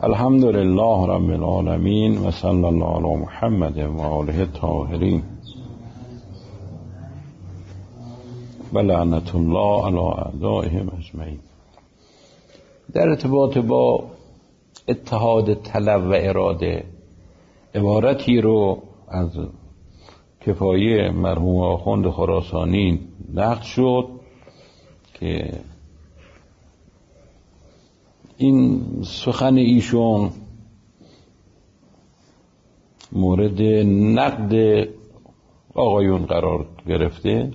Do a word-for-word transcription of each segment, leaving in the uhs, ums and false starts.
الحمد لله رب العالمین و صلی الله علی محمد و آله الطاهرین و لعنت الله علی اعدائهم اجمعین. در ارتباط با اتحاد طلب و اراده عبارتی رو از کفایه مرحوم آخوند خراسانی نقل شد که این سخن ایشون مورد نقد آقایون قرار گرفته.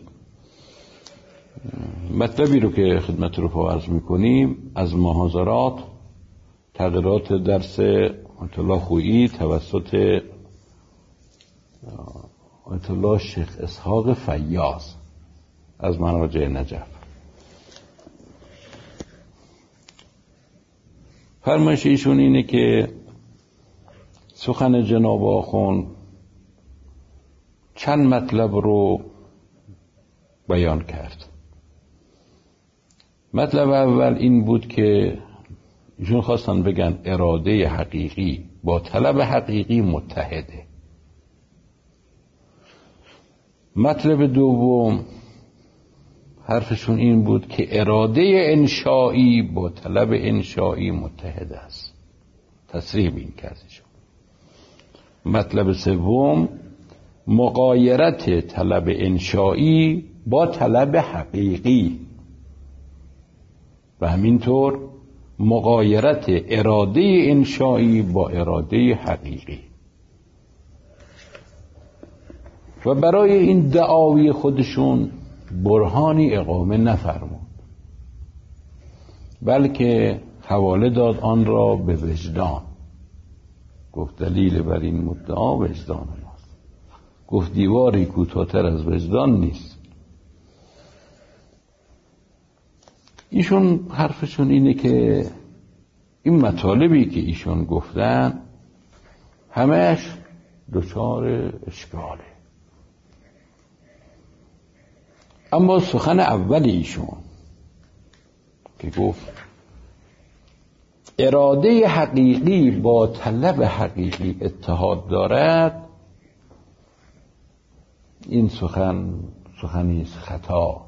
مطلبی رو که خدمت رو عرض میکنیم از محاضرات تغییرات درس آیت الله خویی توسط آیت الله شیخ اسحاق فیاض از مراجع نجف. فرمایش ایشون اینه که سخن جناب آخوند چند مطلب رو بیان کرد. مطلب اول این بود که ایشون خواستن بگن اراده حقیقی با طلب حقیقی متحده. مطلب دوم حرفشون این بود که اراده انشایی با طلب انشایی متحد است. تصریح این کردشون. مطلب سوم مغایرت طلب انشایی با طلب حقیقی و همینطور مغایرت اراده انشایی با اراده حقیقی. و برای این دعاوی خودشون برهانی اقامه نفرمود، بلکه حواله داد آن را به وجدان. گفت دلیل بر این مدعا وجدان ماست. گفت دیواری کوتاه‌تر از وجدان نیست. ایشون حرفشون اینه که این مطالبی که ایشون گفتن همش دچار اشکاله. اما سخن اول ایشون که گفت اراده حقیقی با طلب حقیقی اتحاد دارد، این سخن سخنی است خطا.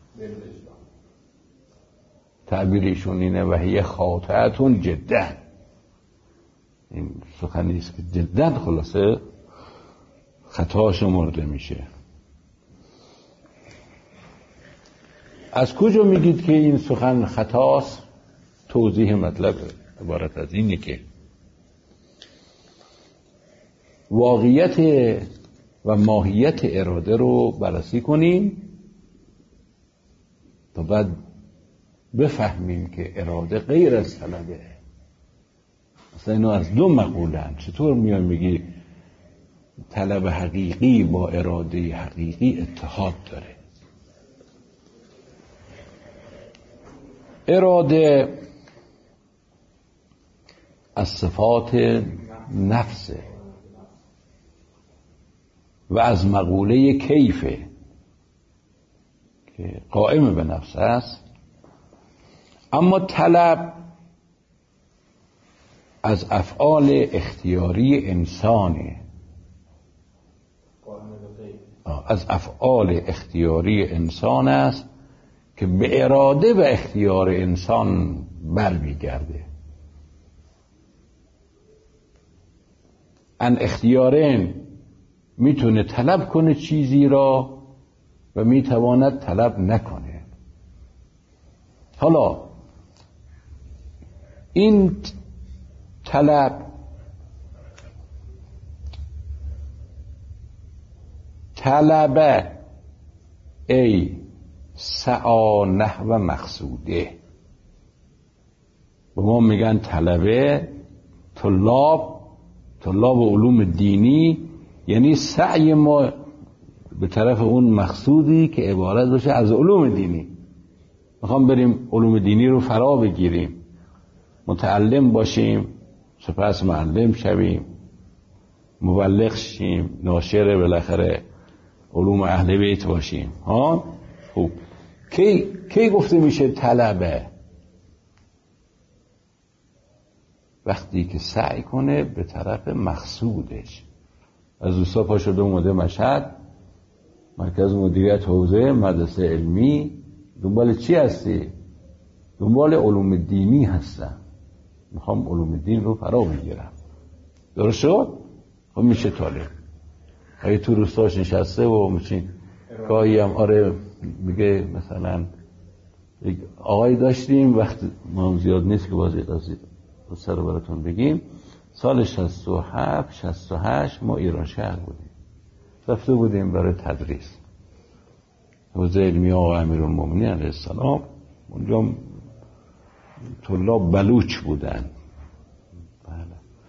تعبیرشون اینه و هی خاطئتون جدا. این سخنی است که جدا خلاصه خطا شمرده میشه. از کجا میگید که این سخن خطاست؟ توضیح مطلب عبارت از اینه که واقعیت و ماهیت اراده رو بررسی کنیم تا بعد بفهمیم که اراده غیر از طلبه. مثلا اینو از دو مقولن. چطور میان میگی طلب حقیقی با اراده حقیقی اتحاد داره؟ اراده از صفات نفسه و از مقوله کیفه که قائم به نفس است. اما طلب از افعال اختیاری انسانه، از افعال اختیاری انسان است که به اراده و اختیار انسان برمیگرده. ان اختیارین میتونه طلب کنه چیزی را و میتواند طلب نکنه. حالا این طلب طلبه ای سعا نحو مقصوده. به ما میگن طلبه طلاب طلاب علوم دینی، یعنی سعی ما به طرف اون مقصودی که عبارت باشه از علوم دینی. میخوام بریم علوم دینی رو فرا بگیریم، متعلم باشیم، سپس معلم شویم، مبلغ شیم، ناشر بالاخره علوم اهل بیت باشیم. ها خوب، کی کی گفته میشه طلبه؟ وقتی که سعی کنه به طرف مقصودش. از دوستا پا شده اومده مشهد، مرکز مدیریت حوزه مدرسه علمی، دنبال چی هستی؟ دنبال علوم دینی هستم، میخوام علوم دین رو فرا بگیرم. درست شد؟ خب میشه طالب. اگه تو روستاش نشسته و میشین گاهی هم آره میگه مثلا یک آقای داشتیم، وقت ما زیاد نیست که بازی قضیه سر براتون بگیم، سال شصت و هفت شصت و هشت ما ایران شهر بودیم، رفته بودیم برای تدریس حوزه علمی آقا امیرالمومنین علیه السلام. اونجا طلاب بلوچ بودن، بله،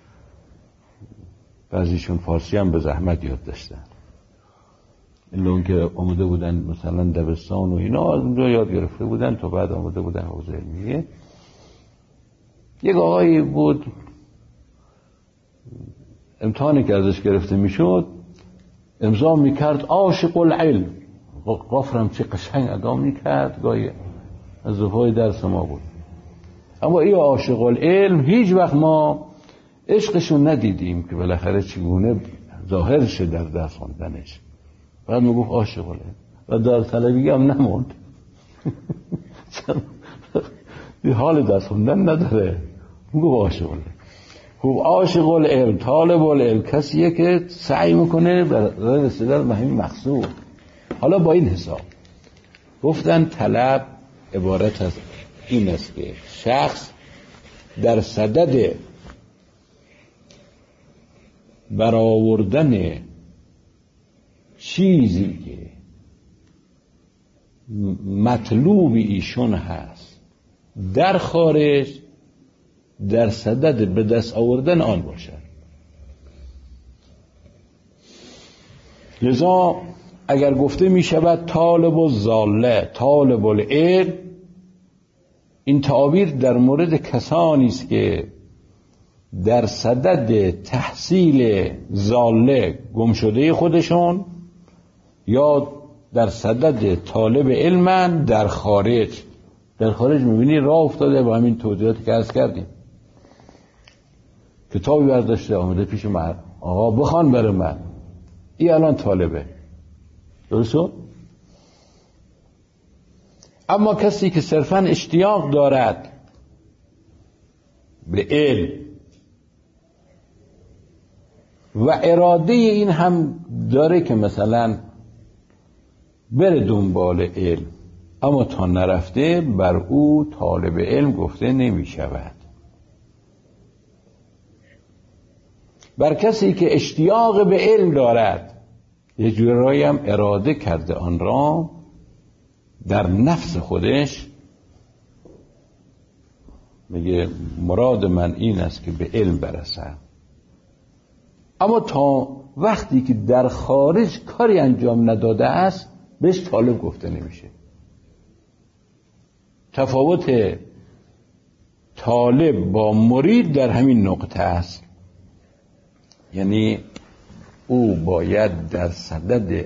بعضیشون فارسی هم به زحمت یاد داشتن، اون که آمده بودن مثلا دبستان و اینا از اونجا یاد گرفته بودن تا بعد آمده بودن حوزه علمیه. یک آقایی بود امتحانی که ازش گرفته میشد امضا میکرد عاشق العلم، قافرم چه قشنگ ادا میکرد، گاهی از دفعه درس ما بود. اما این عاشق العلم هیچ وقت ما عشقشون ندیدیم که بالاخره چگونه ظاهر شه در درس خوندنش. بعد میگفت عاشق العلم و در طلبی هم نموند. این حال درس خوندن نداره، میگفت عاشق العلم. خوب عاشق العلم، طالب العلم کسیه که سعی میکنه برای رسیدن به همین مقصود. حالا با این حساب گفتن طلب عبارت از این است که شخص در صدد برآوردن چیزی که مطلوب ایشون هست در خارج در صدد به دست آوردن آن باشد. لذا اگر گفته می شود طالب الضاله، طالب العلم، این تعابیر در مورد کسانی است که در صدد تحصیل ضاله گم شده خودشون یا در صدد طالب علم در خارج. در خارج میبینی راه افتاده با همین توضیحاتی که عرض کردیم، کتابی برداشته آمده پیش من، آقا بخوان برای من، این الان طالبه. درست شد؟ اما کسی که صرفاً اشتیاق دارد به علم و اراده این هم داره که مثلا بره دنبال علم اما تا نرفته، بر او طالب علم گفته نمی شود. بر کسی که اشتیاق به علم دارد، یه جورایی هم اراده کرده آن را در نفس خودش، میگه مراد من این است که به علم برسم، اما تا وقتی که در خارج کاری انجام نداده است بهش طالب گفته نمیشه. تفاوت طالب با مرید در همین نقطه است، یعنی او باید در صدد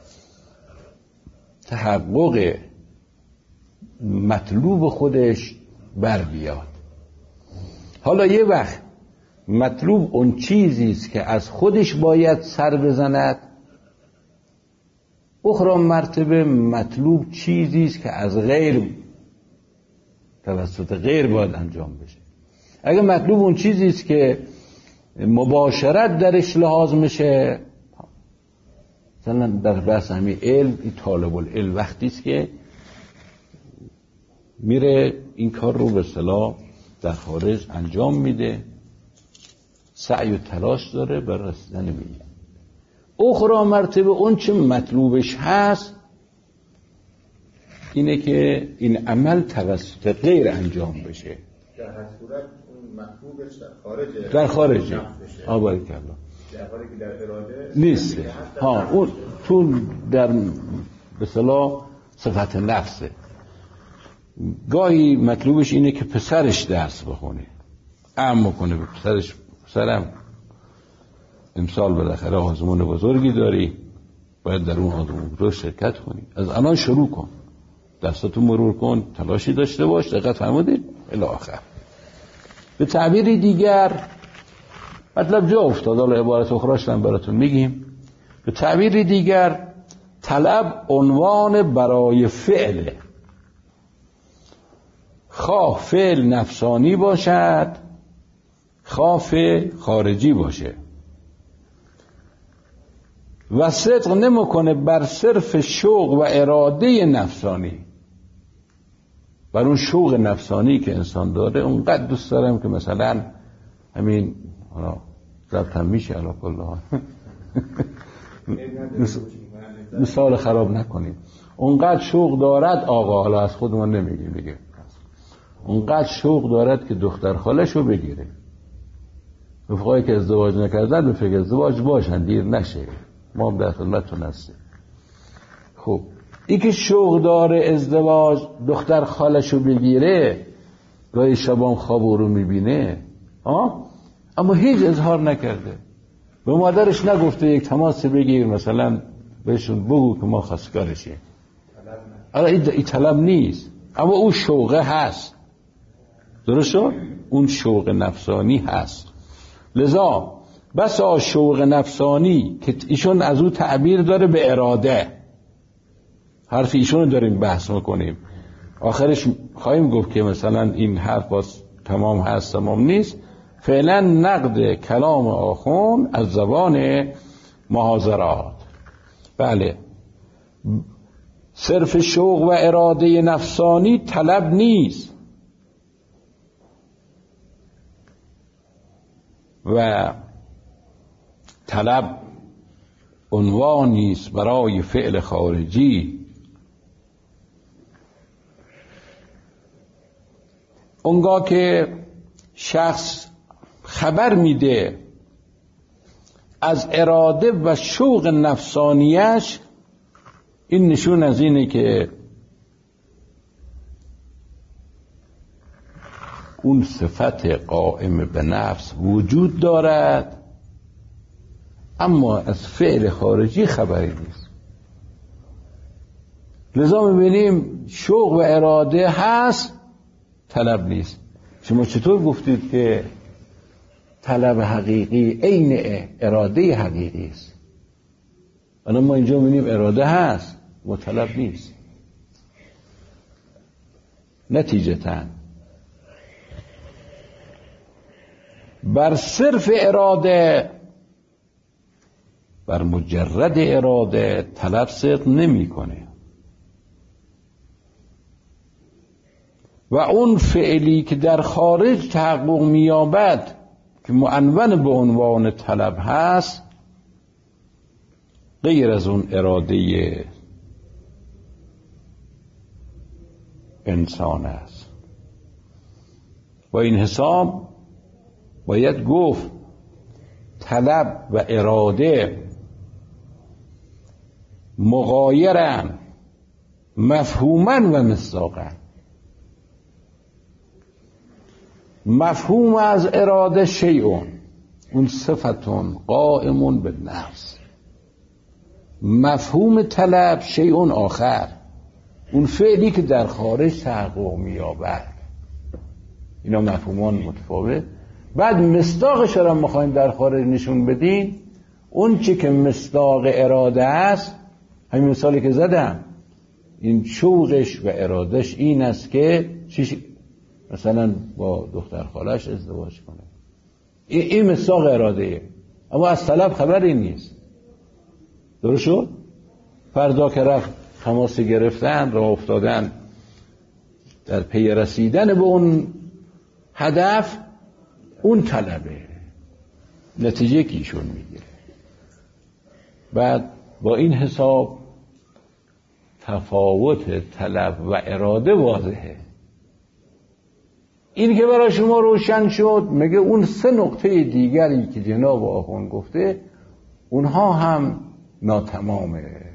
تحقق مطلوب خودش بر بیاد. حالا یه وقت مطلوب اون چیزی است که از خودش باید سر بزند، اخرى مرتبه مطلوب چیزی است که از غیر توسط غیر باید انجام بشه. اگه مطلوب اون چیزی است که مباشرت درش لحاظ میشه، مثلا در بحث همین علم، این طالب العلم وقتی است که میره این کار رو به اصطلاح در خارج انجام میده، سعی و تلاش داره برای رسیدن به این. اخرى مرتبه اون چه مطلوبش هست اینه که این عمل توسط غیر انجام بشه. در هر صورت اون مطلوبش در خارجه، در خارجه آباری کلا در حالی که در اراده نیست. ها اون تو در به اصطلاح صفت نفسه. گاهی مطلوبش اینه که پسرش درس بخونه، عم کنه به پسرش، پسرم امسال بالاخره آزمون بزرگی داری، باید در اون آزمون رو شرکت کنی، از الان شروع کن، دستاتو مرور کن، تلاشی داشته باش، دقت فرمودید الی آخر. به تعبیری دیگر، مطلب جا افتاد، حالا عبارت اخراش هم براتون میگیم. به تعبیری دیگر طلب عنوان برای فعله، خواه فعل نفسانی باشد خواه فعل خارجی باشه، و صدق نمیکنه بر صرف شوق و اراده نفسانی، بر اون شوق نفسانی که انسان داره. اونقدر دوست دارم که مثلا همین حالا ضبطم میشه علا کلها مثال خراب نکنیم، اونقدر شوق دارد آقا، حالا از خودمون نمیگیم دیگه، اونقدر شوق دارد که دختر خالشو بگیره. رفقایی که ازدواج نکردن به فکر ازدواج باشن، دیر نشه، ما هم در خدمتتون هستیم. خب این که شوق داره ازدواج دختر خالشو بگیره، گاهی شبام خواب او رو میبینه، آه؟ اما هیچ اظهار نکرده، به مادرش نگفته یک تماس بگیر مثلا بهشون بگو که ما خواستگارشیم. آره این طلب نیست، اما اون شوقه هست، درست شد؟ اون شوق نفسانی هست. لذا بسا شوق نفسانی که ایشون از اون تعبیر داره به اراده، حرف ایشون رو داریم بحث میکنیم، آخرش خواهیم گفت که مثلا این حرف باز تمام هست تمام نیست. فعلا نقد کلام آخون از زبان محاضرات. بله، صرف شوق و اراده نفسانی طلب نیست و طلب عنوانی است برای فعل خارجی. اونگاه که شخص خبر میده از اراده و شوق نفسانیش، این نشون از اینه که اون صفت قائم به نفس وجود دارد، اما از فعل خارجی خبری نیست. لذا میبینیم شوق و اراده هست، طلب نیست. شما چطور گفتید که طلب حقیقی عین اراده حقیقی است؟ الان ما اینجا میبینیم اراده هست و طلب نیست. نتیجتاً بر صرف اراده، بر مجرد اراده طلب صدق نمی کنه و اون فعلی که در خارج تحقق می‌یابد که معنون به عنوان طلب هست، غیر از اون اراده انسان است. با این حساب باید گفت طلب و اراده مغایرن مفهوما و مصداقا. مفهوم از اراده شیئون، اون صفتون قائمون به نفس. مفهوم طلب شیئون آخر، اون فعلی که در خارج تحقق می‌یابد. اینا مفهومان متفاوت. بعد مصداقش رو می‌خوایم در خارج نشون بدین، اون چی که مصداق اراده است، همین مثالی که زدم، این شوقش و ارادش این است که چی مثلا با دختر خالش ازدواج کنه. این مصداق اراده، اما از طلب خبری نیست. درست شد؟ فردا که رفت تماس گرفتن، راه افتادن در پی رسیدن به اون هدف، اون طلبه، نتیجه که ایشون میگیره. بعد با این حساب تفاوت طلب و اراده واضحه. این که برای شما روشن شد، میگه اون سه نقطه دیگری که جناب آخوند گفته اونها هم ناتمامه.